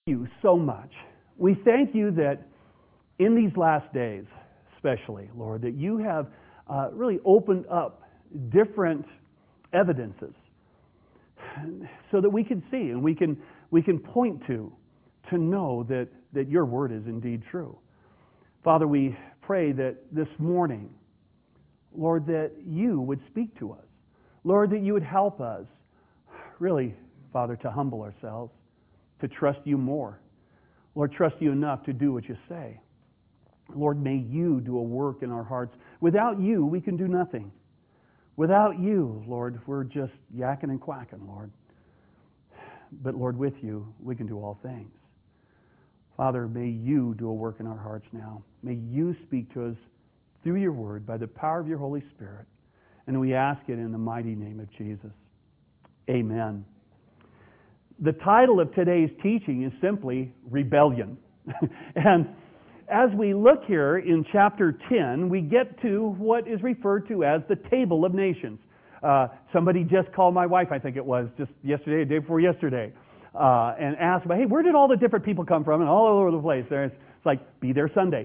You so much. We thank you that in these last days, especially, Lord, that you have really opened up different evidences so that we can see and we can point to know that your word is indeed true. Father, we pray that this morning, Lord, that you would speak to us. Lord, that you would help us, really, Father, to humble ourselves, to trust you more. Lord, trust you enough to do what you say. Lord, may you do a work in our hearts. Without you, we can do nothing. Without you, Lord, we're just yakking and quacking, Lord. But Lord, with you, we can do all things. Father, may you do a work in our hearts now. May you speak to us through your word by the power of your Holy Spirit. And we ask it in the mighty name of Jesus. Amen. The title of today's teaching is simply Rebellion. And as we look here in chapter 10, we get to what is referred to as the Table of Nations. Somebody just called my wife, I think it was, just yesterday, the day before yesterday, and asked about, hey, where did all the different people come from? And all over the place. It's like, be there Sunday.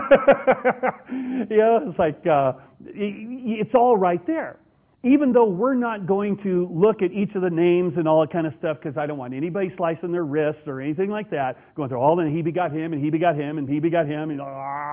It's like, it's all right there. Even though we're not going to look at each of the names and all that kind of stuff, because I don't want anybody slicing their wrists or anything like that, going through all the, he begot him, and he begot him, and he begot him, and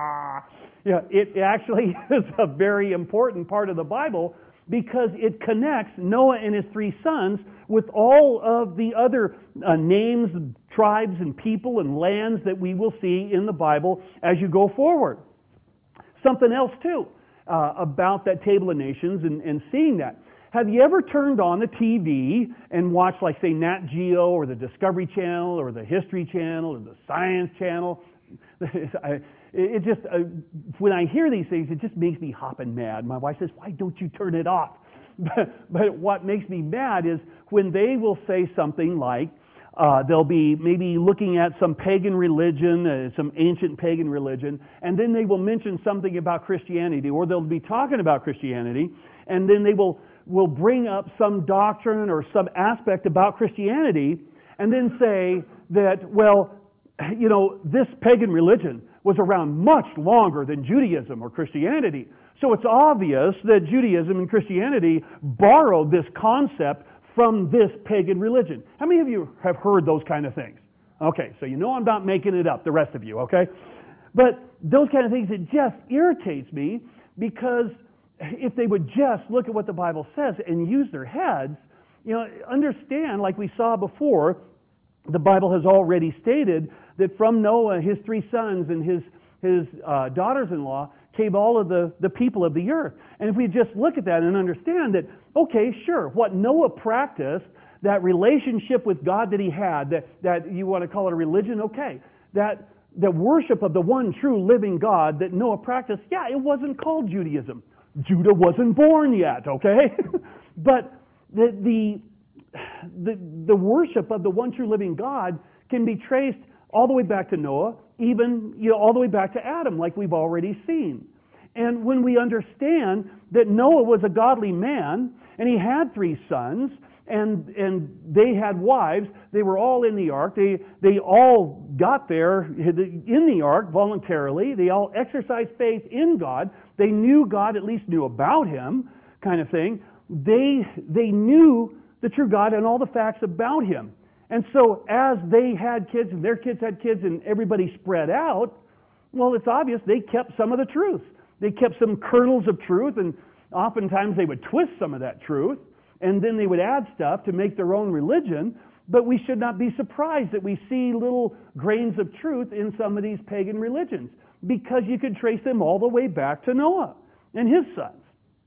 it actually is a very important part of the Bible because it connects Noah and his three sons with all of the other names, tribes, and people and lands that we will see in the Bible as you go forward. Something else, too. About that Table of Nations and seeing that. Have you ever turned on the TV and watched, like, say, Nat Geo or the Discovery Channel or the History Channel or the Science Channel? It just, when I hear these things, it just makes me hopping mad. My wife says, why don't you turn it off? But what makes me mad is when they will say something like, they'll be maybe looking at some pagan religion, some ancient pagan religion, and then they will mention something about Christianity, or they'll be talking about Christianity, and then they will bring up some doctrine or some aspect about Christianity, and then say that, well, this pagan religion was around much longer than Judaism or Christianity. So it's obvious that Judaism and Christianity borrowed this concept from this pagan religion. How many of you have heard those kind of things? Okay, so you know I'm not making it up, the rest of you, okay? But those kind of things, it just irritates me because if they would just look at what the Bible says and use their heads, understand, like we saw before, the Bible has already stated that from Noah, his three sons, and his daughters-in-law came all of the people of the earth. And if we just look at that and understand that, okay, sure, what Noah practiced, that relationship with God that he had, that you want to call it a religion, okay, that the worship of the one true living God that Noah practiced, yeah, it wasn't called Judaism. Judah wasn't born yet, okay? But the worship of the one true living God can be traced all the way back to Noah, even all the way back to Adam, like we've already seen. And when we understand that Noah was a godly man, and he had three sons, and they had wives, they were all in the ark, they all got there in the ark voluntarily, they all exercised faith in God, they knew God, at least knew about Him, kind of thing. They knew the true God and all the facts about Him. And so as they had kids and their kids had kids and everybody spread out, well, it's obvious they kept some of the truth. They kept some kernels of truth, and oftentimes they would twist some of that truth, and then they would add stuff to make their own religion. But we should not be surprised that we see little grains of truth in some of these pagan religions, because you could trace them all the way back to Noah and his sons.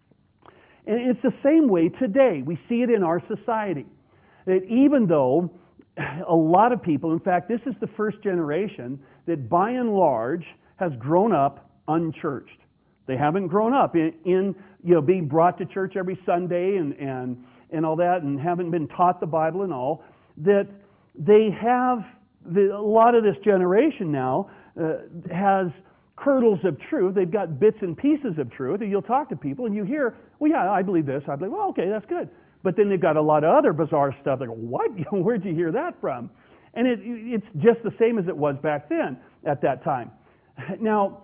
And it's the same way today. We see it in our society. That even though a lot of people, in fact, this is the first generation that by and large has grown up unchurched. They haven't grown up in being brought to church every Sunday and all that, and haven't been taught the Bible and all. That they have a lot of this generation now has kernels of truth. They've got bits and pieces of truth, and you'll talk to people and you hear, well, yeah, I believe this. I believe, well, okay, that's good. But then they've got a lot of other bizarre stuff. They go, what? Where'd you hear that from? And it's just the same as it was back then at that time. Now,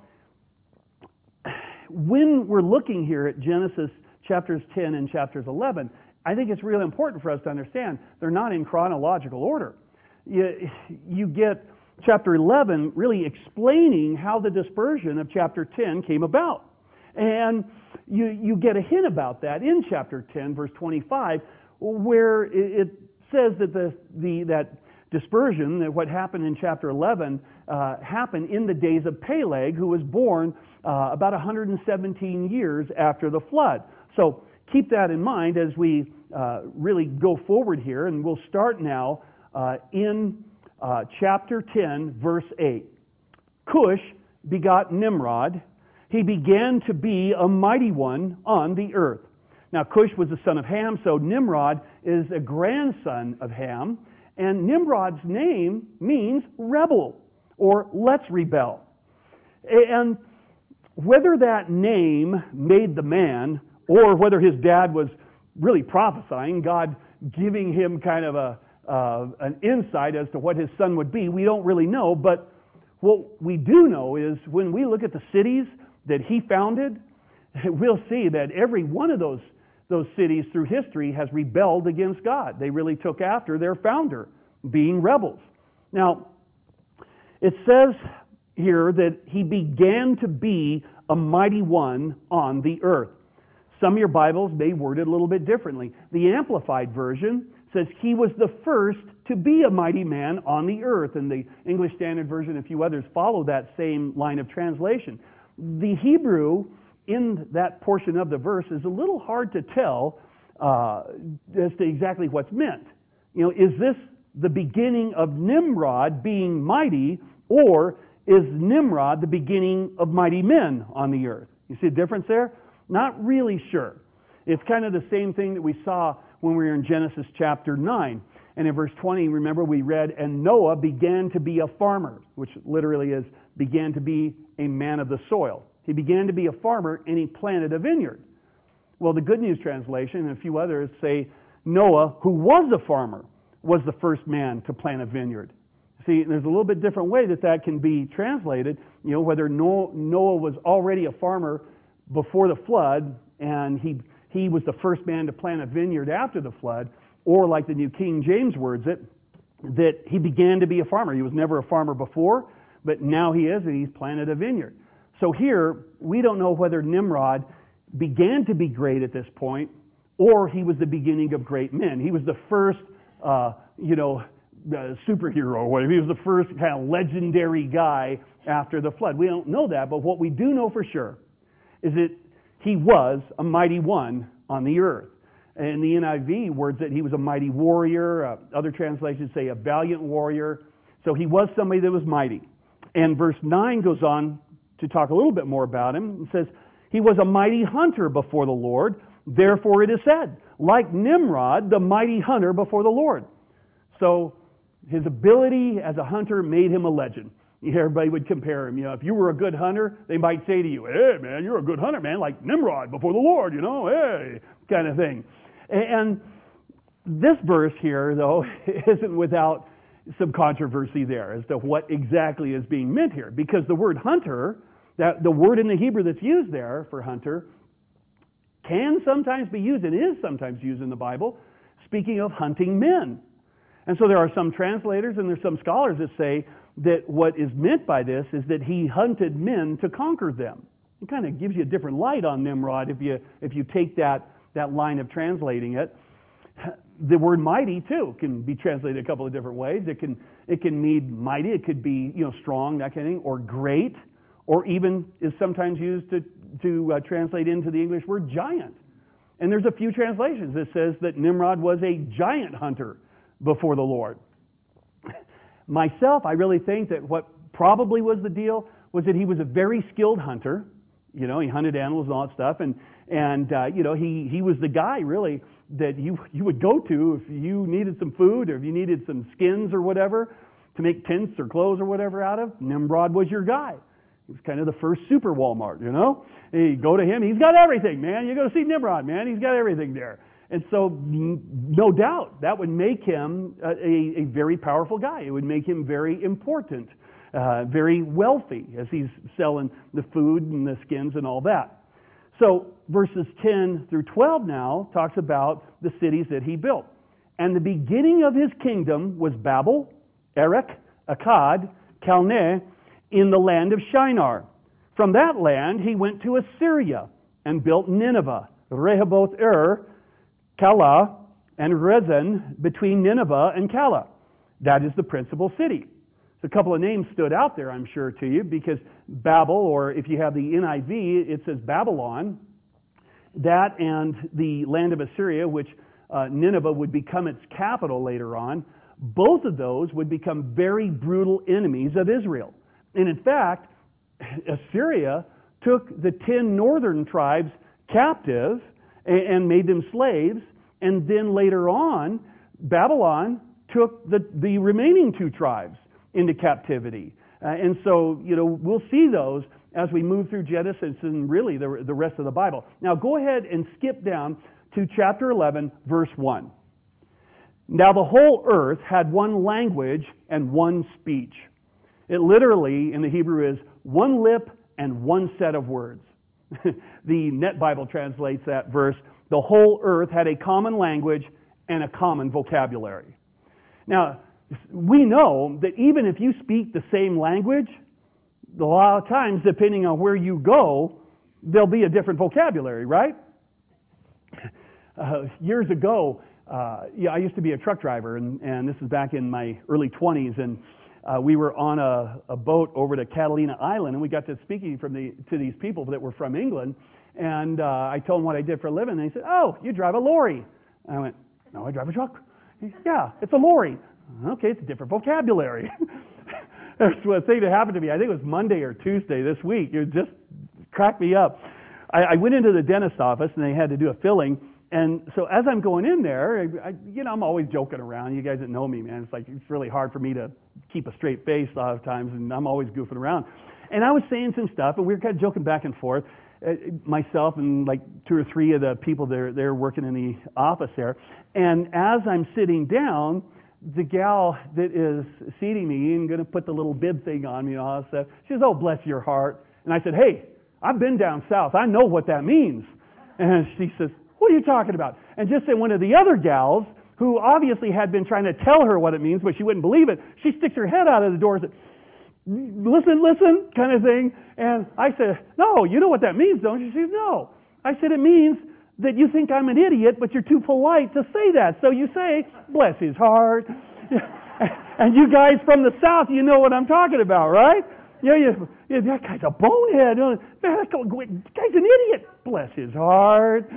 when we're looking here at Genesis chapters 10 and chapters 11, I think it's really important for us to understand they're not in chronological order. You get chapter 11 really explaining how the dispersion of chapter 10 came about. And you get a hint about that in chapter 10, verse 25, where it says that that dispersion, that what happened in chapter 11, happened in the days of Peleg, who was born about 117 years after the flood. So keep that in mind as we really go forward here, and we'll start now in chapter 10, verse 8. Cush begot Nimrod. He began to be a mighty one on the earth. Now, Cush was the son of Ham, so Nimrod is a grandson of Ham. And Nimrod's name means rebel, or let's rebel. And whether that name made the man, or whether his dad was really prophesying, God giving him kind of an insight as to what his son would be, we don't really know. But what we do know is when we look at the cities that he founded, we'll see that every one of those cities through history has rebelled against God. They really took after their founder, being rebels. Now, it says here that he began to be a mighty one on the earth. Some of your Bibles may word it a little bit differently. The Amplified Version says he was the first to be a mighty man on the earth, and the English Standard Version and a few others follow that same line of translation. The Hebrew in that portion of the verse is a little hard to tell as to exactly what's meant. Is this the beginning of Nimrod being mighty, or is Nimrod the beginning of mighty men on the earth? You see a difference there? Not really sure. It's kind of the same thing that we saw when we were in Genesis chapter 9. And in verse 20, remember we read, and Noah began to be a farmer, which literally is began to be a man of the soil. He began to be a farmer and he planted a vineyard. Well, the Good News Translation and a few others say Noah, who was a farmer, was the first man to plant a vineyard. See, there's a little bit different way that can be translated. Whether Noah was already a farmer before the flood and he was the first man to plant a vineyard after the flood, or like the New King James words it, that he began to be a farmer. He was never a farmer before, but now he is, and he's planted a vineyard. So here, we don't know whether Nimrod began to be great at this point, or he was the beginning of great men. He was the first, superhero, or whatever. He was the first kind of legendary guy after the flood. We don't know that, but what we do know for sure is that he was a mighty one on the earth. And the NIV words that he was a mighty warrior. Other translations say a valiant warrior. So he was somebody that was mighty. And verse 9 goes on to talk a little bit more about him. It says, he was a mighty hunter before the Lord. Therefore it is said, like Nimrod, the mighty hunter before the Lord. So his ability as a hunter made him a legend. Everybody would compare him. If you were a good hunter, they might say to you, hey, man, you're a good hunter, man, like Nimrod before the Lord, hey, kind of thing. And this verse here, though, isn't without some controversy there as to what exactly is being meant here. Because the word hunter, that the word in the Hebrew that's used there for hunter, can sometimes be used and is sometimes used in the Bible, speaking of hunting men. And so there are some translators and there's some scholars that say that what is meant by this is that he hunted men to conquer them. It kind of gives you a different light on Nimrod if you take that line of translating it. The word mighty too can be translated a couple of different ways. It can mean mighty. It could be strong, that kind of thing, or great, or even is sometimes used to translate into the English word giant. And there's a few translations that says that Nimrod was a giant hunter before the Lord. Myself, I really think that what probably was the deal was that he was a very skilled hunter. He hunted animals and all that stuff, and he was the guy really that you would go to if you needed some food or if you needed some skins or whatever to make tents or clothes or whatever out of. Nimrod was your guy. He was kind of the first super Walmart, You go to him, he's got everything, man. You go to see Nimrod, man. He's got everything there. And so, no doubt, that would make him a very powerful guy. It would make him very important, very wealthy, as he's selling the food and the skins and all that. So, verses 10 through 12 now talks about the cities that he built. And the beginning of his kingdom was Babel, Erech, Akkad, Calneh, in the land of Shinar. From that land he went to Assyria and built Nineveh, Rehoboth-ir, Calah, and Resen between Nineveh and Calah. That is the principal city. So a couple of names stood out there, I'm sure, to you, because Babel, or if you have the NIV, it says Babylon. That and the land of Assyria, which Nineveh would become its capital later on, both of those would become very brutal enemies of Israel. And in fact, Assyria took the 10 northern tribes captive and made them slaves, and then later on, Babylon took the remaining 2 tribes into captivity. And so, we'll see those as we move through Genesis and really the rest of the Bible. Now go ahead and skip down to chapter 11, verse 1. Now the whole earth had one language and one speech. It literally, in the Hebrew, is one lip and one set of words. The Net Bible translates that verse, the whole earth had a common language and a common vocabulary. Now, we know that even if you speak the same language, a lot of times, depending on where you go, there'll be a different vocabulary, right? Years ago, I used to be a truck driver, and this is back in my early 20s, and we were on a boat over to Catalina Island, and we got to speaking to these people that were from England, and I told them what I did for a living, and they said, "Oh, you drive a lorry." And I went, "No, I drive a truck." He said, "Yeah, it's a lorry." Okay, it's a different vocabulary. That's what thing that happened to me. I think it was Monday or Tuesday this week. It just cracked me up. I went into the dentist's office, and they had to do a filling. And so as I'm going in there, I'm always joking around. You guys that know me, man, it's really hard for me to keep a straight face a lot of times, and I'm always goofing around. And I was saying some stuff, and we were kind of joking back and forth, myself and like 2 or 3 of the people they're working in the office there. And as I'm sitting down, the gal that is seating me and going to put the little bib thing on me and all that stuff, she says, "Oh, bless your heart." And I said, "Hey, I've been down south. I know what that means." And she says, "What are you talking about?" And just then one of the other gals, who obviously had been trying to tell her what it means, but she wouldn't believe it, she sticks her head out of the door and said, listen, kind of thing. And I said, "No, you know what that means, don't you?" She says, "No." I said, "It means that you think I'm an idiot, but you're too polite to say that. So you say, 'Bless his heart.'" And you guys from the South, you know what I'm talking about, right? That guy's a bonehead. Man, that guy's an idiot. Bless his heart.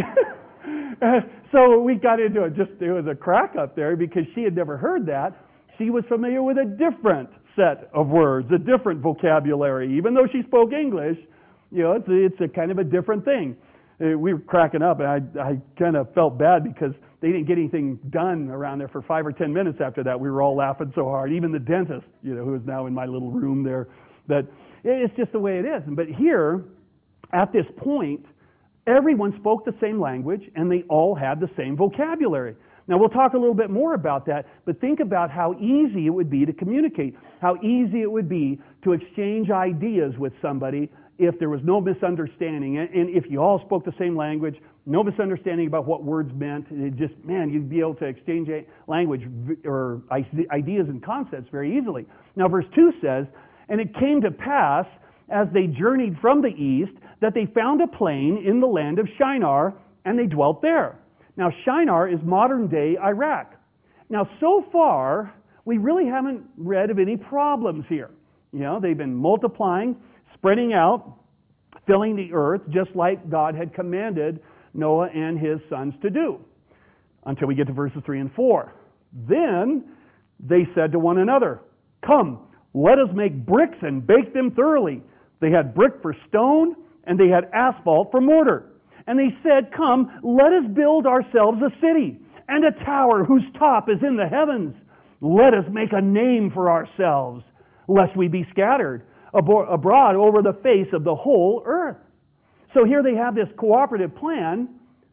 So we got into it. It was a crack up there because she had never heard that. She was familiar with a different set of words, a different vocabulary. Even though she spoke English, it's a kind of a different thing. We were cracking up, and I kind of felt bad because they didn't get anything done around there for 5 or 10 minutes after that. We were all laughing so hard. Even the dentist, who is now in my little room there, that it's just the way it is. But here, at this point, everyone spoke the same language, and they all had the same vocabulary. Now, we'll talk a little bit more about that, but think about how easy it would be to communicate, how easy it would be to exchange ideas with somebody if there was no misunderstanding, and if you all spoke the same language, no misunderstanding about what words meant, you'd be able to exchange language or ideas and concepts very easily. Now, verse 2 says, "And it came to pass, as they journeyed from the east, that they found a plain in the land of Shinar, and they dwelt there." Now, Shinar is modern-day Iraq. Now, so far, we really haven't read of any problems here. They've been multiplying, spreading out, filling the earth, just like God had commanded Noah and his sons to do, until we get to verses 3 and 4. Then they said to one another, "Come, let us make bricks and bake them thoroughly." They had brick for stone, and they had asphalt for mortar. And they said, "Come, let us build ourselves a city, and a tower whose top is in the heavens. Let us make a name for ourselves, lest we be scattered abroad over the face of the whole earth." So here they have this cooperative plan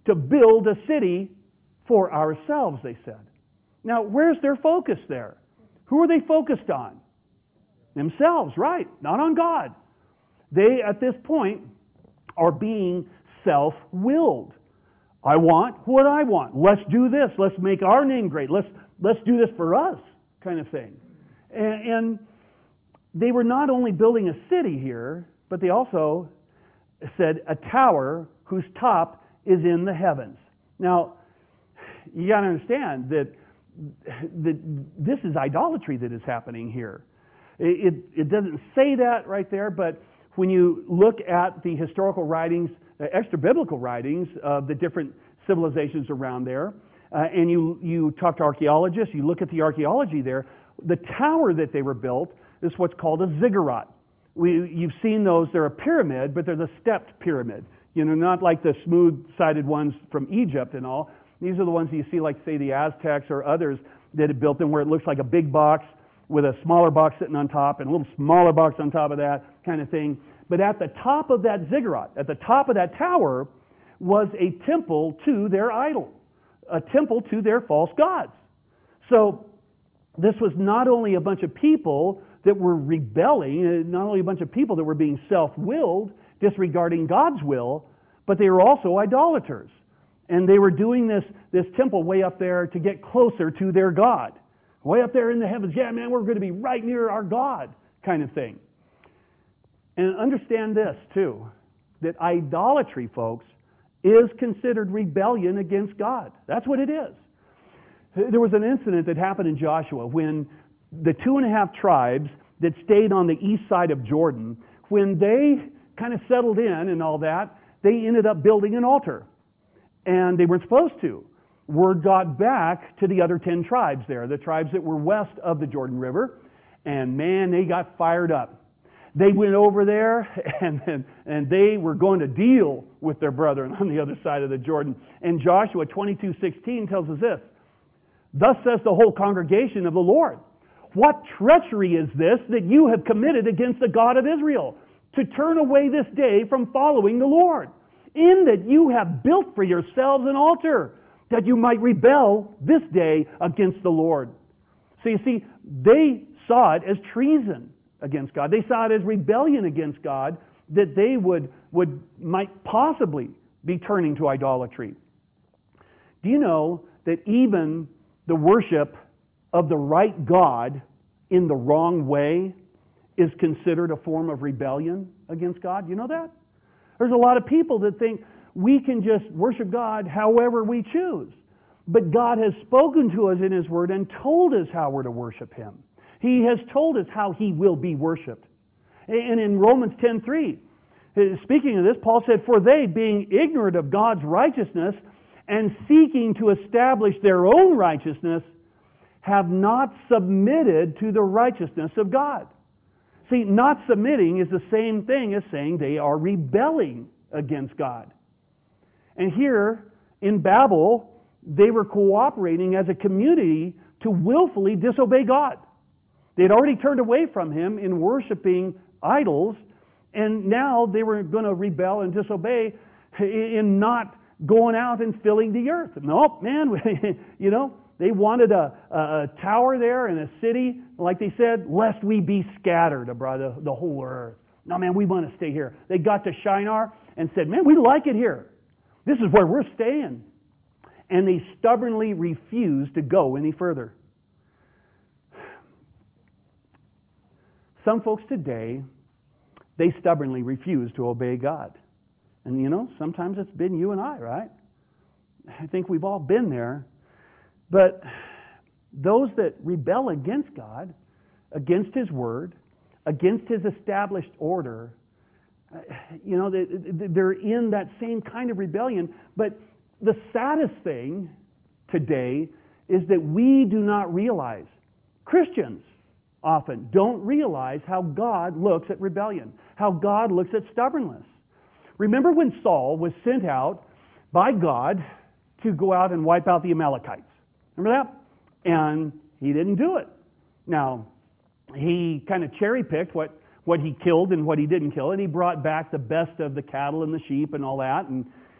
to build a city for ourselves, they said. Now, where's their focus there? Who are they focused on? Themselves, right? Not on God. They, at this point, are being self-willed. I want what I want. Let's do this. Let's make our name great. Let's do this for us, kind of thing. And they were not only building a city here, but they also said a tower whose top is in the heavens. Now, you got to understand that this is idolatry that is happening here. It doesn't say that right there, but when you look at the historical writings, extra-biblical writings of the different civilizations around there, and you talk to archaeologists, you look at the archaeology there, the tower that they were built is what's called a ziggurat. You've seen those, they're a pyramid, but they're the stepped pyramid. You know, not like the smooth-sided ones from Egypt and all. These are the ones that you see, like, say, the Aztecs or others that had built them, where it looks like a big box with a smaller box sitting on top and a little smaller box on top of that kind of thing. But at the top of that ziggurat, at the top of that tower, was a temple to their idol, a temple to their false gods. So this was not only a bunch of people that were rebelling, not only a bunch of people that were being self-willed, disregarding God's will, but they were also idolaters. And they were doing this temple way up there to get closer to their God. Way up there in the heavens, yeah, man, we're going to be right near our God, kind of thing. And understand this, too, that idolatry, folks, is considered rebellion against God. That's what it is. There was an incident that happened in Joshua when the 2.5 tribes that stayed on the east side of Jordan, when they kind of settled in and all that, they ended up building an altar. And they weren't supposed to. Word got back to the other 10 tribes there, the tribes that were west of the Jordan River, and man, they got fired up. They went over there and they were going to deal with their brethren on the other side of the Jordan. And Joshua 22:16 tells us this, "Thus says the whole congregation of the Lord, what treachery is this that you have committed against the God of Israel, to turn away this day from following the Lord, in that you have built for yourselves an altar, that you might rebel this day against the Lord." So you see, they saw it as treason against God. They saw it as rebellion against God, that they might possibly be turning to idolatry. Do you know that even the worship of the right God in the wrong way is considered a form of rebellion against God? You know that? There's a lot of people that think we can just worship God however we choose. But God has spoken to us in His Word and told us how we're to worship Him. He has told us how He will be worshiped. And in Romans 10:3, speaking of this, Paul said, "For they, being ignorant of God's righteousness and seeking to establish their own righteousness, have not submitted to the righteousness of God." See, not submitting is the same thing as saying they are rebelling against God. And here in Babel, they were cooperating as a community to willfully disobey God. They had already turned away from Him in worshiping idols, and now they were going to rebel and disobey in not going out and filling the earth. Nope, man, you know, they wanted a tower there and a city, like they said, lest we be scattered abroad the whole earth. No, man, we want to stay here. They got to Shinar and said, man, we like it here. This is where we're staying. And they stubbornly refused to go any further. Some folks today, they stubbornly refuse to obey God. And you know, sometimes it's been you and I, right? I think we've all been there. But those that rebel against God, against His Word, against His established order, you know, they're in that same kind of rebellion. But the saddest thing today is that we do not realize, Christians often don't realize how God looks at rebellion, how God looks at stubbornness. Remember when Saul was sent out by God to go out and wipe out the Amalekites? Remember that? And he didn't do it. Now, he kind of cherry-picked what he killed and what he didn't kill, and he brought back the best of the cattle and the sheep and all that, and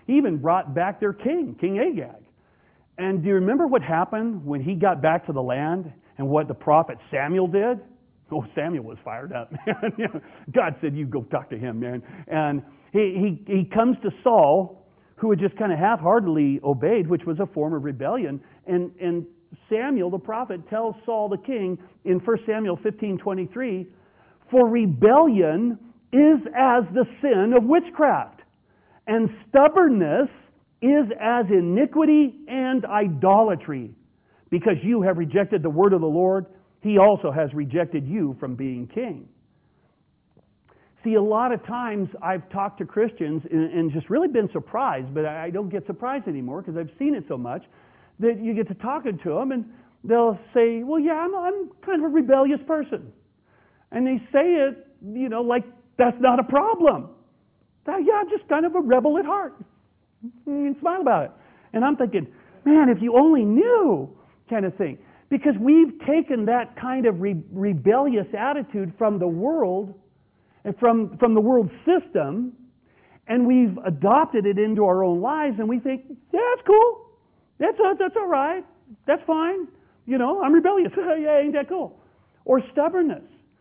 He even brought back their king, King Agag. And do you remember what happened when he got back to the land and what the prophet Samuel did? Oh, Samuel was fired up, man. God said, you go talk to him, man. And he comes to Saul, who had just kind of half-heartedly obeyed, which was a form of rebellion. And Samuel, the prophet, tells Saul the king in 1 Samuel 15:23, for rebellion is as the sin of witchcraft, and stubbornness is as iniquity and idolatry. Because you have rejected the word of the Lord, he also has rejected you from being king. See, a lot of times I've talked to Christians and just really been surprised, but I don't get surprised anymore because I've seen it so much, that you get to talking to them and they'll say, well, yeah, I'm kind of a rebellious person. And they say it, like that's not a problem. Yeah, I'm just kind of a rebel at heart. And smile about it. And I'm thinking, man, if you only knew, kind of thing. Because we've taken that kind of rebellious attitude from the world, and from the world system, and we've adopted it into our own lives, and we think, yeah, that's cool. That's all right. That's fine. I'm rebellious. Yeah, ain't that cool? Or stubbornness.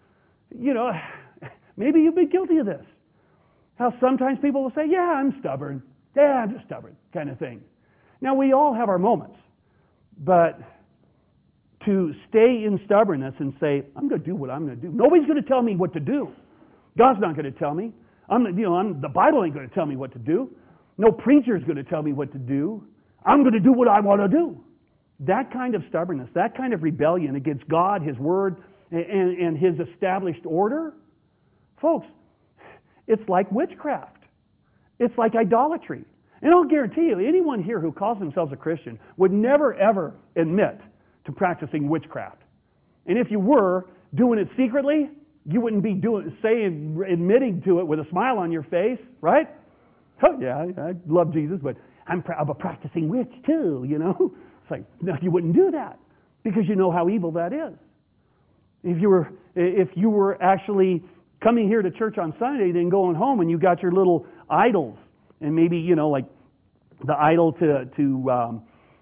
Maybe you've been guilty of this. How sometimes people will say, yeah, I'm stubborn. Yeah, I'm just stubborn, kind of thing. Now, we all have our moments, but to stay in stubbornness and say, I'm going to do what I'm going to do. Nobody's going to tell me what to do. God's not going to tell me. The Bible ain't going to tell me what to do. No preacher's going to tell me what to do. I'm going to do what I want to do. That kind of stubbornness, that kind of rebellion against God, His Word, and His established order, folks, it's like witchcraft. It's like idolatry. And I'll guarantee you, anyone here who calls themselves a Christian would never, ever admit to practicing witchcraft. And if you were doing it secretly, you wouldn't be admitting to it with a smile on your face, right? Oh, yeah, I love Jesus, but I'm a practicing witch too, It's like, no, you wouldn't do that because you know how evil that is. If you were actually coming here to church on Sunday, then going home and you got your little idols, and maybe, like the idol to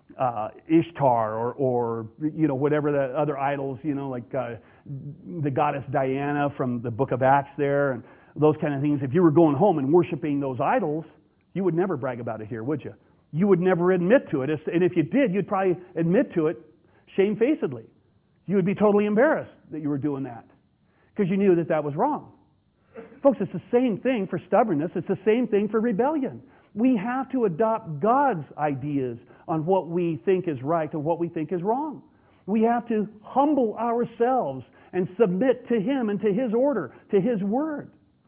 Ishtar or whatever the other idols, like the goddess Diana from the book of Acts there, and those kind of things. If you were going home and worshiping those idols, you would never brag about it here, would you? You would never admit to it. And if you did, you'd probably admit to it shamefacedly. You would be totally embarrassed that you were doing that because you knew that was wrong. Folks, it's the same thing for stubbornness. It's the same thing for rebellion. We have to adopt God's ideas on what we think is right and what we think is wrong. We have to humble ourselves and submit to Him and to His order, to His Word.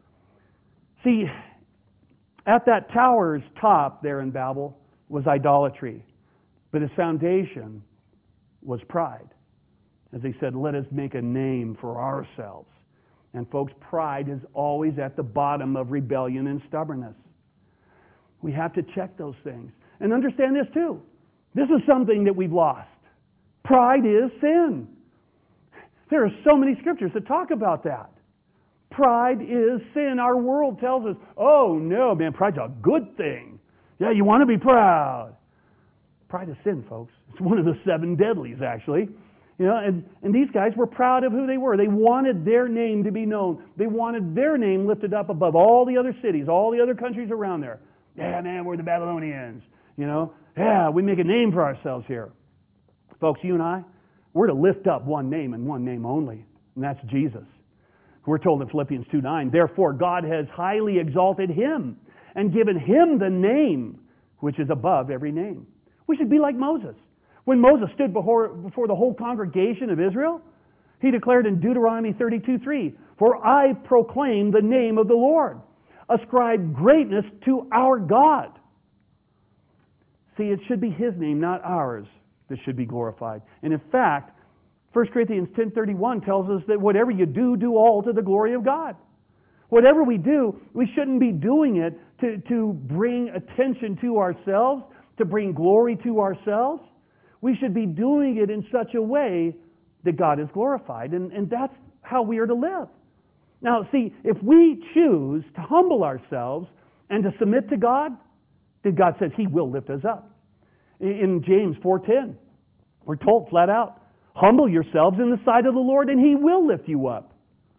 See, at that tower's top there in Babel was idolatry, but its foundation was pride. As they said, let us make a name for ourselves. And folks, pride is always at the bottom of rebellion and stubbornness. We have to check those things. And understand this too. This is something that we've lost. Pride is sin. There are so many scriptures that talk about that. Pride is sin. Our world tells us, oh no, man, pride's a good thing. Yeah, you want to be proud. Pride is sin, folks. It's one of the 7 deadlies, actually. And these guys were proud of who they were. They wanted their name to be known. They wanted their name lifted up above all the other cities, all the other countries around there. Yeah, man, we're the Babylonians. Yeah, we make a name for ourselves here. Folks, you and I, we're to lift up one name and one name only, and that's Jesus. We're told in Philippians 2:9, therefore God has highly exalted Him and given Him the name which is above every name. We should be like Moses. When Moses stood before the whole congregation of Israel, he declared in Deuteronomy 32:3, for I proclaim the name of the Lord. Ascribe greatness to our God. See, it should be His name, not ours, that should be glorified. And in fact, 1 Corinthians 10:31 tells us that whatever you do, do all to the glory of God. Whatever we do, we shouldn't be doing it to bring attention to ourselves, to bring glory to ourselves. We should be doing it in such a way that God is glorified. And that's how we are to live. Now, see, if we choose to humble ourselves and to submit to God, that God says He will lift us up. In James 4:10, we're told flat out, humble yourselves in the sight of the Lord and He will lift you up.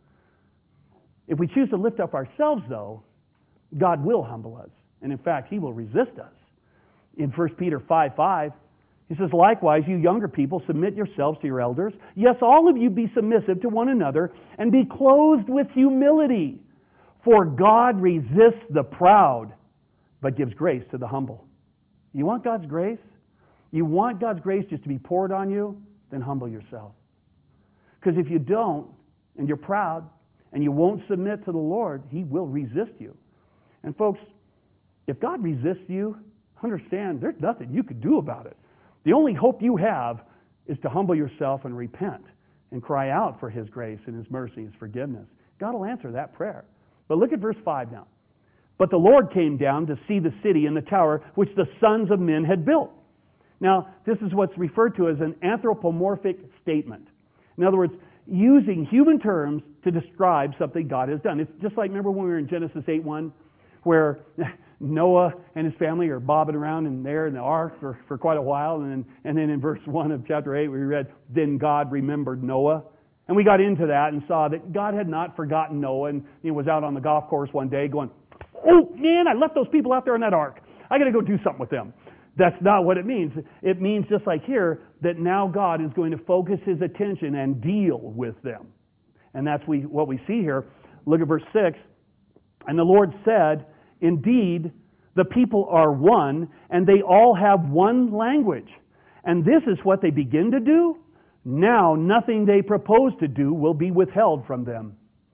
If we choose to lift up ourselves, though, God will humble us. And in fact, He will resist us. In 1 Peter 5:5, he says, likewise, you younger people, submit yourselves to your elders. Yes, all of you be submissive to one another and be clothed with humility. For God resists the proud, but gives grace to the humble. You want God's grace? You want God's grace just to be poured on you? Then humble yourself. Because if you don't, and you're proud, and you won't submit to the Lord, He will resist you. And folks, if God resists you, understand there's nothing you could do about it. The only hope you have is to humble yourself and repent and cry out for His grace and His mercy and His forgiveness. God will answer that prayer. But look at verse 5 now. But the Lord came down to see the city and the tower which the sons of men had built. Now, this is what's referred to as an anthropomorphic statement. In other words, using human terms to describe something God has done. It's just like, remember when we were in Genesis 8:1, where Noah and his family are bobbing around in the ark for quite a while, and then in verse 1 of chapter 8 we read, then God remembered Noah. And we got into that and saw that God had not forgotten Noah, and he was out on the golf course one day going, oh man, I left those people out there in that ark. I got to go do something with them. That's not what it means. It means, just like here, that now God is going to focus His attention and deal with them. And that's what we see here. Look at verse 6. And the Lord said, indeed, the people are one, and they all have one language. And this is what they begin to do. Now nothing they propose to do will be withheld from them.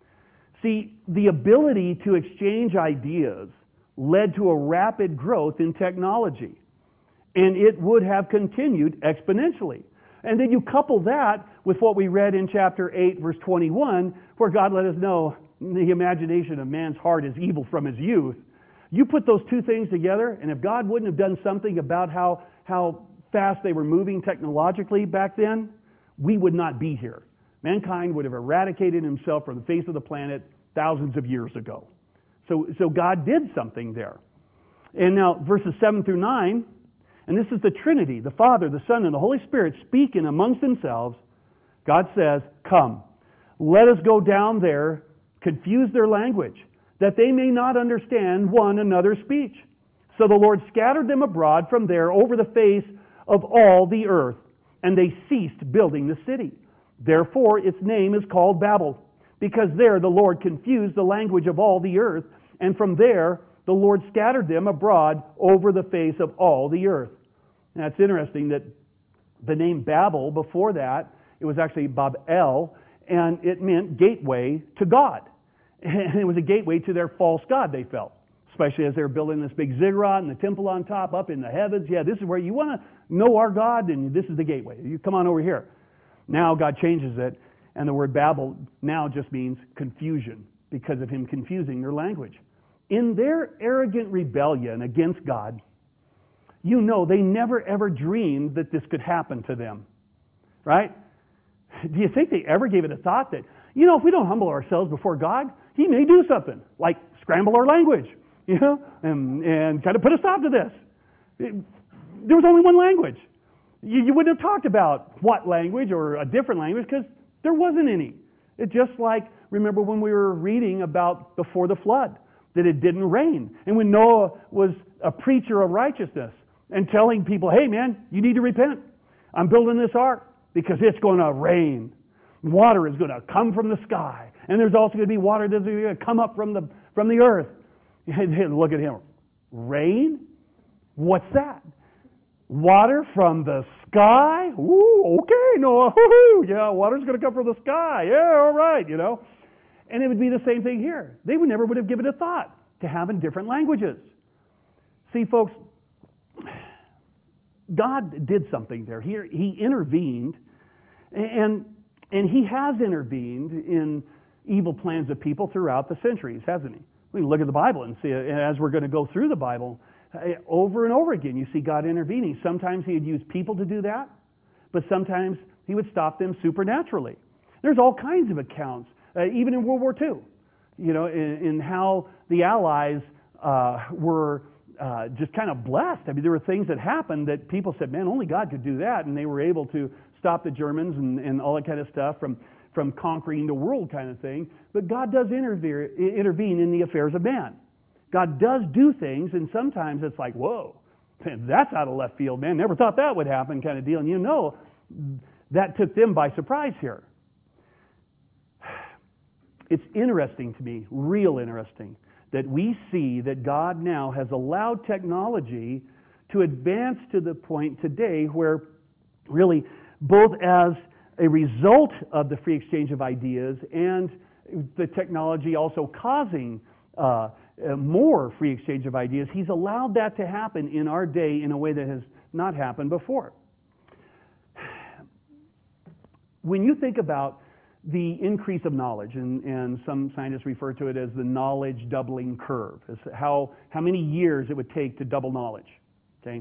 See, the ability to exchange ideas led to a rapid growth in technology. And it would have continued exponentially. And then you couple that with what we read in chapter 8, verse 21, where God let us know the imagination of man's heart is evil from his youth. You put those two things together, and if God wouldn't have done something about how fast they were moving technologically back then, we would not be here. Mankind would have eradicated himself from the face of the planet thousands of years ago. So God did something there. And now verses 7 through 9, and this is the Trinity, the Father, the Son, and the Holy Spirit speaking amongst themselves. God says, come, let us go down there, confuse their language, that they may not understand one another's speech. So the Lord scattered them abroad from there over the face of all the earth, and they ceased building the city. Therefore its name is called Babel, because there the Lord confused the language of all the earth, and from there the Lord scattered them abroad over the face of all the earth. Now it's interesting that the name Babel, before that, it was actually Babel, and it meant gateway to God. And it was a gateway to their false god, they felt. Especially as they were building this big ziggurat and the temple on top up in the heavens. Yeah, this is where you want to know our God, and this is the gateway. You come on over here. Now God changes it, and the word Babel now just means confusion because of Him confusing their language. In their arrogant rebellion against God, you know they never ever dreamed that this could happen to them. Right? Do you think they ever gave it a thought that, if we don't humble ourselves before God, He may do something, like scramble our language, and kind of put a stop to this. There was only one language. You wouldn't have talked about what language or a different language because there wasn't any. It's just like, remember when we were reading about before the flood, that it didn't rain. And when Noah was a preacher of righteousness and telling people, hey man, you need to repent. I'm building this ark because it's going to rain. Water is going to come from the sky. And there's also going to be water that's going to come up from the earth. And look at him. Rain? What's that? Water from the sky? Ooh, okay, Noah. Woo-hoo. Yeah, water's going to come from the sky. Yeah, all right, And it would be the same thing here. They never would have given a thought to having different languages. See, folks, God did something there. He intervened, and He has intervened in evil plans of people throughout the centuries, hasn't He? We can look at the Bible and see it. And as we're going to go through the Bible, over and over again, you see God intervening. Sometimes He would use people to do that, but sometimes He would stop them supernaturally. There's all kinds of accounts, even in World War II, in how the Allies were just kind of blessed. I mean, there were things that happened that people said, man, only God could do that. And they were able to stop the Germans and all that kind of stuff from conquering the world kind of thing. But God does intervene in the affairs of man. God does do things, and sometimes it's like, whoa, man, that's out of left field, man. Never thought that would happen kind of deal. And you know, that took them by surprise here. It's interesting to me, real interesting, that we see that God now has allowed technology to advance to the point today where really both as a result of the free exchange of ideas and the technology also causing more free exchange of ideas, He's allowed that to happen in our day in a way that has not happened before. When you think about the increase of knowledge, and some scientists refer to it as the knowledge doubling curve, as how many years it would take to double knowledge. Okay,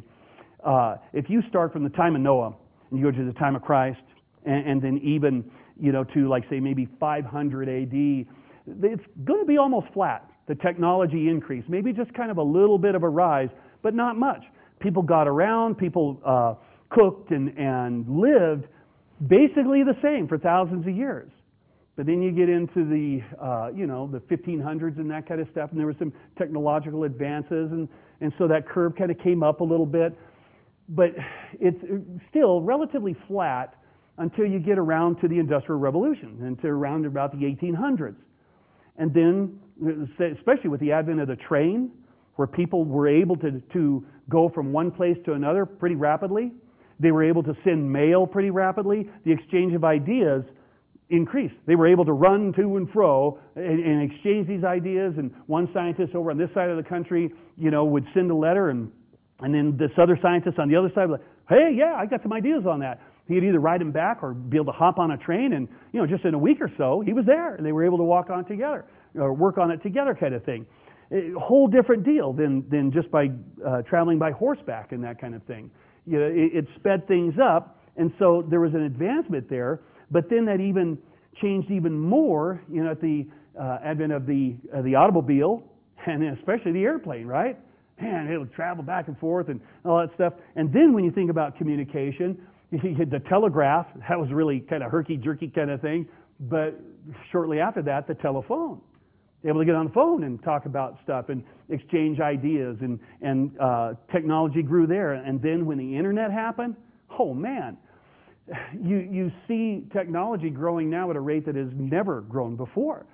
if you start from the time of Noah and you go to the time of Christ, and then even to like say maybe 500 A.D., it's going to be almost flat. The technology increase, maybe just kind of a little bit of a rise, but not much. People got around, people cooked and lived basically the same for thousands of years. But then you get into the the 1500s and that kind of stuff, and there were some technological advances, and so that curve kind of came up a little bit. But it's still relatively flat until you get around to the Industrial Revolution and to around about the 1800s. And then, especially with the advent of the train, where people were able to go from one place to another pretty rapidly, they were able to send mail pretty rapidly, the exchange of ideas increased. They were able to run to and fro and exchange these ideas, and one scientist over on this side of the country, would send a letter, and then this other scientist on the other side would like, hey, yeah, I got some ideas on that. He'd either write him back or be able to hop on a train, and just in a week or so, he was there, and they were able to walk on together or work on it together, kind of thing. A whole different deal than just by traveling by horseback and that kind of thing. It sped things up, and so there was an advancement there. But then that even changed even more, at the advent of the automobile and especially the airplane, right? Man, it would travel back and forth and all that stuff. And then when you think about communication, you had the telegraph. That was really kind of herky-jerky kind of thing. But shortly after that, the telephone. Able to get on the phone and talk about stuff and exchange ideas, and technology grew there. And then when the internet happened, oh man, you see technology growing now at a rate that has never grown before.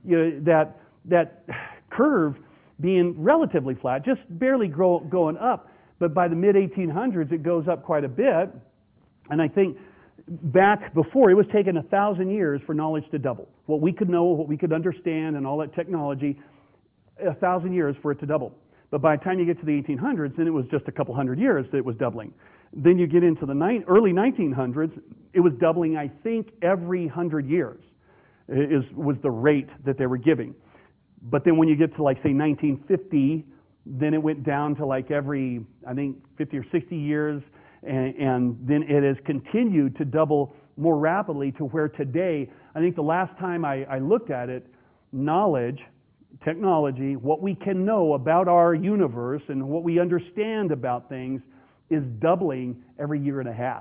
That curve being relatively flat, just barely going up, but by the mid-1800s it goes up quite a bit. And I think back before, it was taking 1,000 years for knowledge to double. What we could know, what we could understand, and all that technology, 1,000 years for it to double. But by the time you get to the 1800s, then it was just a couple hundred years that it was doubling. Then you get into the early 1900s, it was doubling, I think, every 100 years was the rate that they were giving. But then when you get to, like, say, 1950, then it went down to, like, every, I think, 50 or 60 years, and then it has continued to double more rapidly to where today, I think the last time I looked at it, knowledge, technology, what we can know about our universe and what we understand about things is doubling every year and a half.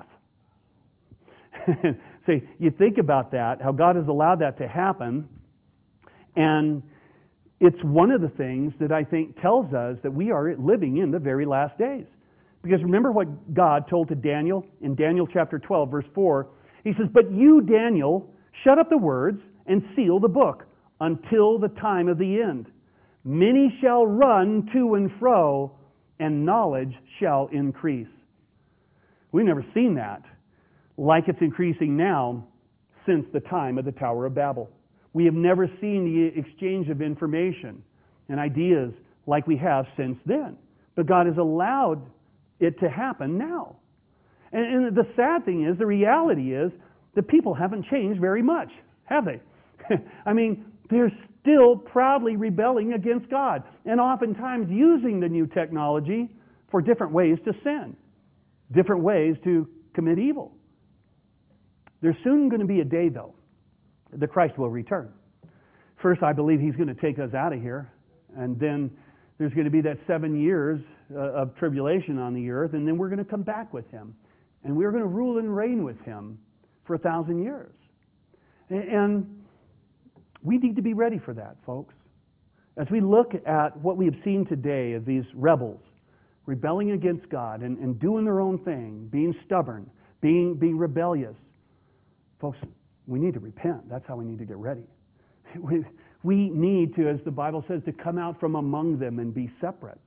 So you think about that, how God has allowed that to happen, and it's one of the things that I think tells us that we are living in the very last days. Because remember what God told to Daniel in Daniel chapter 12, verse 4. He says, "But you, Daniel, shut up the words and seal the book until the time of the end. Many shall run to and fro, and knowledge shall increase." We've never seen that like it's increasing now since the time of the Tower of Babel. We have never seen the exchange of information and ideas like we have since then. But God has allowed it to happen now. And the sad thing is, the reality is, the people haven't changed very much, have they? I mean, they're still proudly rebelling against God, and oftentimes using the new technology for different ways to sin, different ways to commit evil. There's soon going to be a day, though, that Christ will return. First, I believe He's going to take us out of here, and then there's going to be that 7 years of tribulation on the earth, and then we're going to come back with him. And we're going to rule and reign with him for 1,000 years. And we need to be ready for that, folks. As we look at what we have seen today of these rebels rebelling against God and doing their own thing, being stubborn, being rebellious, folks, we need to repent. That's how we need to get ready. We need to, as the Bible says, to come out from among them and be separate.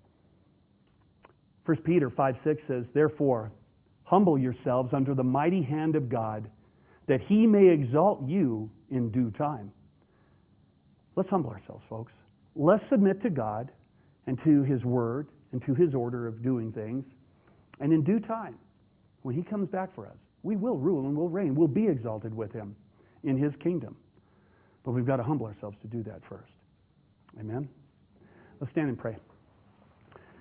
1 Peter 5:6 says, "Therefore, humble yourselves under the mighty hand of God, that he may exalt you in due time." Let's humble ourselves, folks. Let's submit to God and to his word and to his order of doing things. And in due time, when he comes back for us, we will rule and we'll reign. We'll be exalted with him in his kingdom. But we've got to humble ourselves to do that first. Amen? Let's stand and pray.